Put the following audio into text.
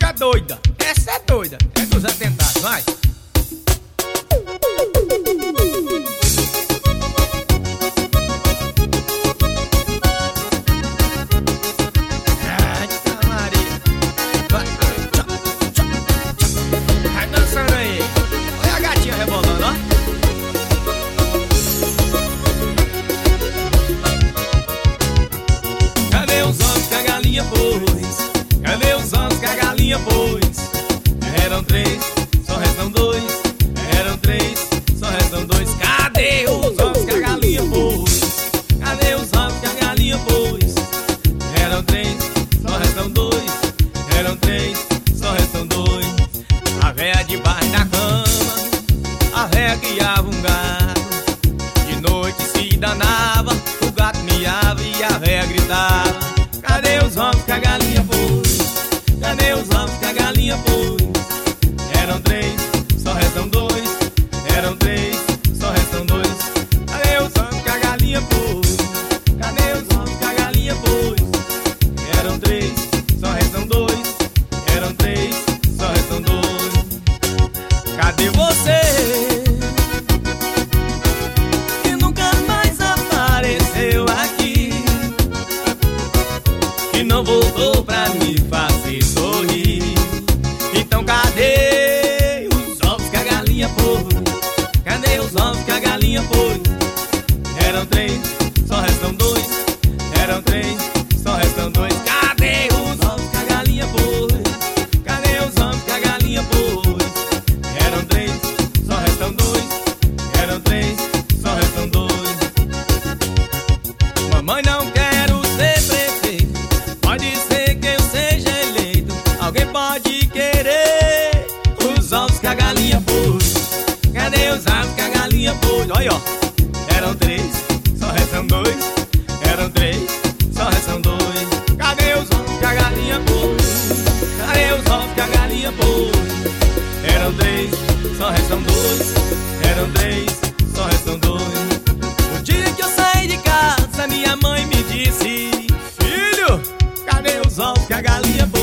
é doida, essa é doida. É dos atentados, vai. Vai dançando aí. Olha a gatinha rebolando, ó. Cadê os ovos que a galinha pôs? Cadê os ovos que a galinha pôs? Eram três, só restam dois. Eram três, só restam dois. Cadê os ovos que a galinha pôs? Cadê os ovos que a galinha pôs? Eram três, só restam dois. Eram três, só restam dois. A véia debaixo da cama, a véia criava um gato. De noite se danava, o gato miava e a véia gritava. Cadê os ovos que a galinha pôs? Cadê os ovos que a galinha pôs? Eram três, só restam dois. Eram três, só restam dois. Cadê os ovos que a galinha pôs? Cadê os ovos que a galinha pôs? Eram três, só restam dois. Eram três, só restam dois. Cadê você? Que nunca mais apareceu aqui, que não voltou pra me fazer sorrir. Então cadê os ovos que a galinha pôs? Cadê os ovos que a galinha pôs? Eram três, só restam dois. Eram três, só restam dois. Cadê os ovos que a galinha pôs? Cadê os ovos que a galinha pôs? Eram três, só restam dois. Eram três, só restam dois. Mamãe, não quero ser prefeito, pode ser que eu seja eleito. Alguém pode querer os ovos que a galinha pôs? Cadê os ovos que a galinha pôs? Olha, ó. Eram três, só restam dois. Eram três, só restam dois. Cadê os ovos que a galinha pôs? Cadê os ovos que a galinha pôs? Eram três, só restam dois. Eram três, só restam dois. O dia que eu saí de casa, minha mãe me disse: filho, cadê os ovos que a galinha pôs?